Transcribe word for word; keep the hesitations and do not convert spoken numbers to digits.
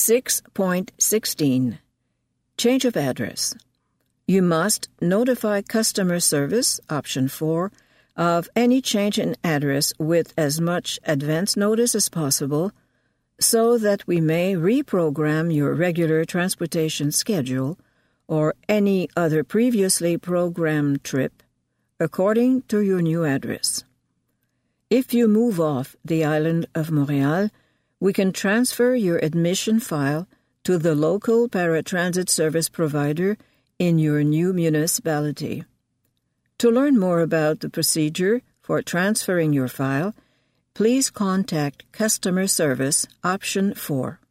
six point sixteen. Change of address. You must notify customer service, option four, of any change in address with as much advance notice as possible so that we may reprogram your regular transportation schedule or any other previously programmed trip according to your new address. If you move off the island of Montreal, we can transfer your admission file to the local paratransit service provider in your new municipality. To learn more about the procedure for transferring your file, please contact Customer Service, option four.